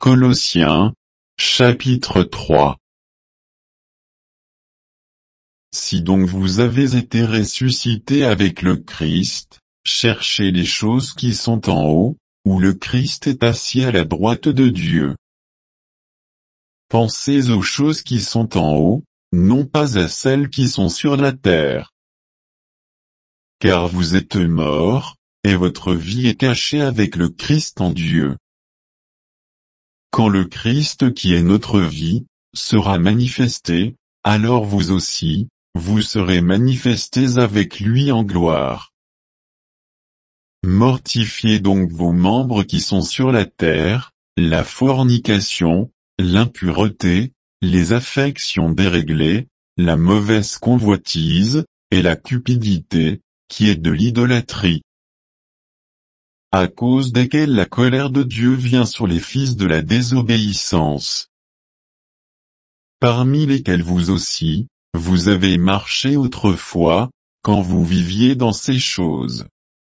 Colossiens, chapitre 3. Si donc vous avez été ressuscités avec le Christ, cherchez les choses qui sont en haut, où le Christ est assis à la droite de Dieu. Pensez aux choses qui sont en haut, non pas à celles qui sont sur la terre. Car vous êtes morts, et votre vie est cachée avec le Christ en Dieu. Quand le Christ qui est notre vie, sera manifesté, alors vous aussi, vous serez manifestés avec lui en gloire. Mortifiez donc vos membres qui sont sur la terre, la fornication, l'impureté, les affections déréglées, la mauvaise convoitise, et la cupidité, qui est de l'idolâtrie. À cause desquelles la colère de Dieu vient sur les fils de la désobéissance. Parmi lesquels vous aussi, vous avez marché autrefois, quand vous viviez dans ces choses.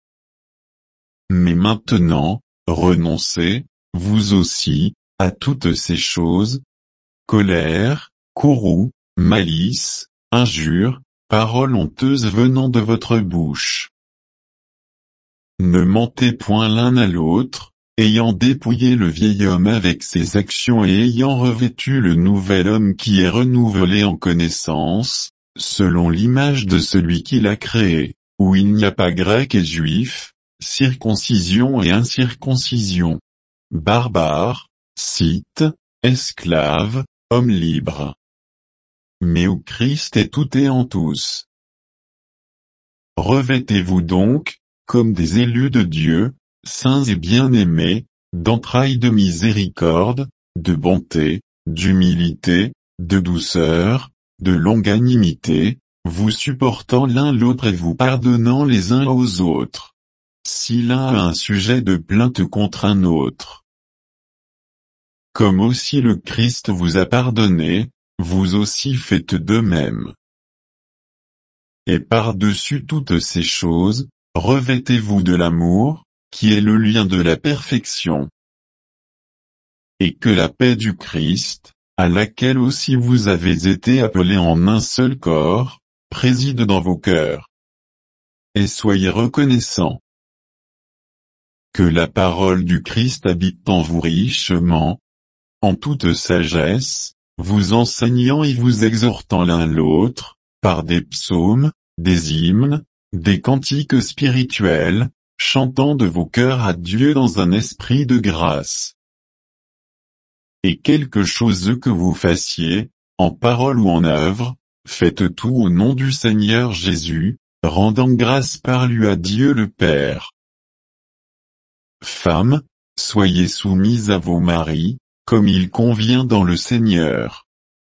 Mais maintenant, renoncez, vous aussi, à toutes ces choses, colère, courroux, malice, injures, paroles honteuses venant de votre bouche. Ne mentez point l'un à l'autre, ayant dépouillé le vieil homme avec ses actions et ayant revêtu le nouvel homme qui est renouvelé en connaissance, selon l'image de celui qui l'a créé, où il n'y a pas grec et juif, circoncision et incirconcision, barbare, scythe, esclave, homme libre. Mais où Christ est tout et en tous. Revêtez-vous donc, comme des élus de Dieu, saints et bien-aimés, d'entrailles de miséricorde, de bonté, d'humilité, de douceur, de longanimité, vous supportant l'un l'autre et vous pardonnant les uns aux autres. Si l'un a un sujet de plainte contre un autre. Comme aussi le Christ vous a pardonné, vous aussi faites de même. Et par-dessus toutes ces choses, revêtez-vous de l'amour, qui est le lien de la perfection. Et que la paix du Christ, à laquelle aussi vous avez été appelés en un seul corps, préside dans vos cœurs. Et soyez reconnaissants. Que la parole du Christ habite en vous richement, en toute sagesse, vous enseignant et vous exhortant l'un l'autre, par des psaumes, des hymnes, des cantiques spirituels, chantant de vos cœurs à Dieu dans un esprit de grâce. Et quelque chose que vous fassiez, en parole ou en œuvre, faites tout au nom du Seigneur Jésus, rendant grâce par lui à Dieu le Père. Femmes, soyez soumises à vos maris, comme il convient dans le Seigneur.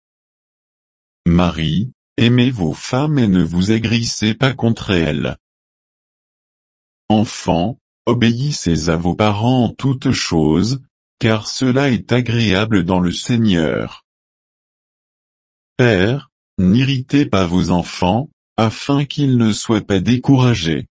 Maris, aimez vos femmes et ne vous aigrissez pas contre elles. Enfants, obéissez à vos parents en toutes choses, car cela est agréable dans le Seigneur. Pères, n'irritez pas vos enfants, afin qu'ils ne soient pas découragés.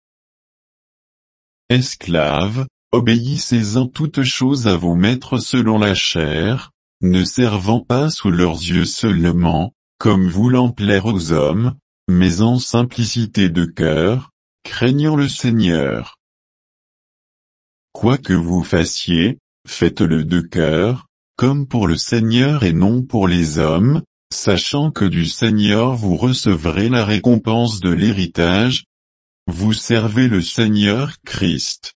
Esclaves, obéissez en toutes choses à vos maîtres selon la chair, ne servant pas sous leurs yeux seulement, comme voulant plaire aux hommes, mais en simplicité de cœur, craignant le Seigneur. Quoi que vous fassiez, faites-le de cœur, comme pour le Seigneur et non pour les hommes, sachant que du Seigneur vous recevrez la récompense de l'héritage. Vous servez le Seigneur Christ.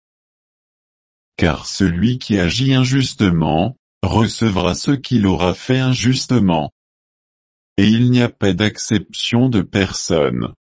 Car celui qui agit injustement, recevra ce qu'il aura fait injustement. Et il n'y a pas d'acception de personne.